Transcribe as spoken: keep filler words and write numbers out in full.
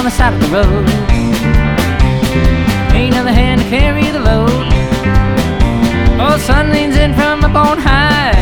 on the side of the road. Ain't another hand to carry the load. Oh, the sun leans in from up on high.